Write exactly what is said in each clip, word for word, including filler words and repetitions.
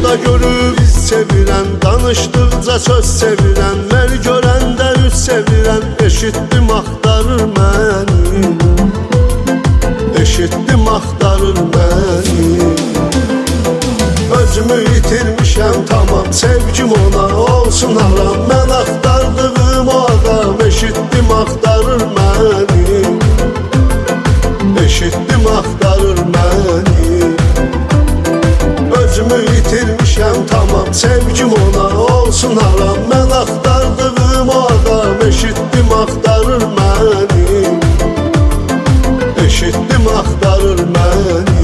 Rüyamda görüb iz sevirən, danışdıqca söz sevirən, məni görəndə üz sevirən, eşitdim axtarır məni, eşitdim axtarır məni. Özümü itirmişəm tamam, sevgim ona olsun haram, mən axtardığım o adam eşitdim axtarır məni, eşitdim axtarır məni. Özümü itirmişəm tamam, sevgim ona olsun haram, mən axtardığım o adam eşitdim axtarır məni, eşitdim axtarır məni.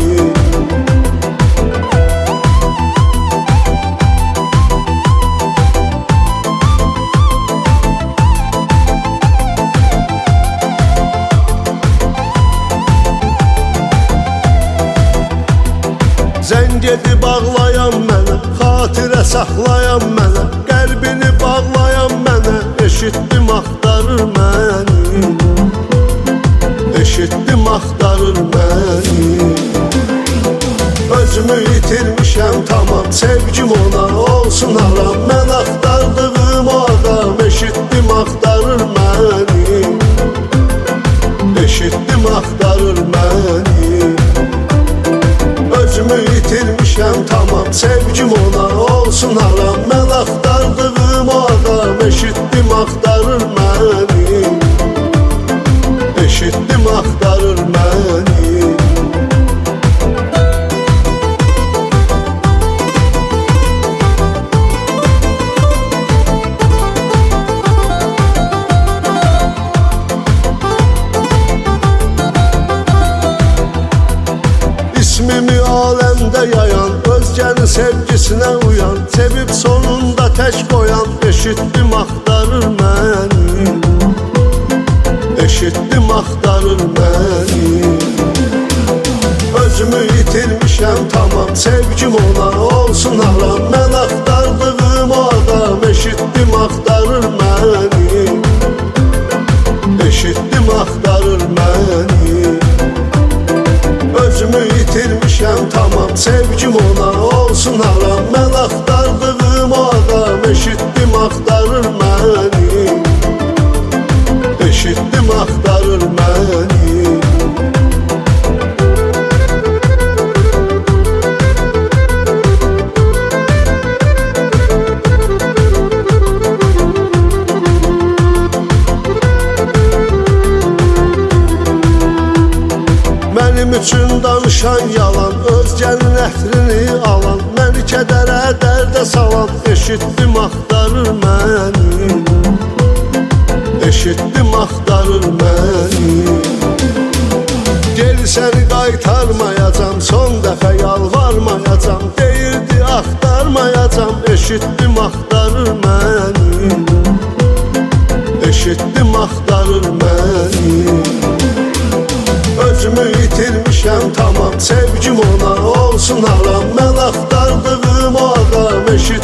Zəng edib bağlayan mənə, xatirə saxlayan mənə, qəlbini bağlayan mənə, eşitdim axtarır məni, eşitdim axtarır məni. Özümü itirmişəm tamam, sevgim ona olsun haram, mən axtardığım o adam eşitdim axtarır məni, eşitdim axtarır məni. Özümü itirmişəm tamam, sevgim ona olsun haram, mən axtardığım o adam eşitdim axtarır məni, eşitdim axtarır məni. İsmimi aləmdə yayan, özgənin sevgisinə uyan, sevib sonunda tək qoyan, eşitdim axtarır məni, eşitdim axtarır məni. Özümü itirmişəm tamam, sevgim ona olsun haram, mən axtardığım o adam eşitdim axtarır məni, eşitdim axtarır məni. Özümü itirmişəm tamam, sevgim ona olsun haram, mən axtardığım o adam eşitdim axtarır məni, eşitdim axtarır məni. Mənim üçün danışan yalan, özgənin əhrini alan, məni kədərə, dərdə salan, eşitdim axtarır məni, eşitdim axtarır məni. Geri səni qaytarmayacam, son dəfə yalvarmayacam, deyirdi axtarmayacam, eşitdim axtarır məni, eşitdim axtarır məni. Özümü itirmişəm tamam, sevgim ona olsun haram, mən axtardığım o adam eşitdim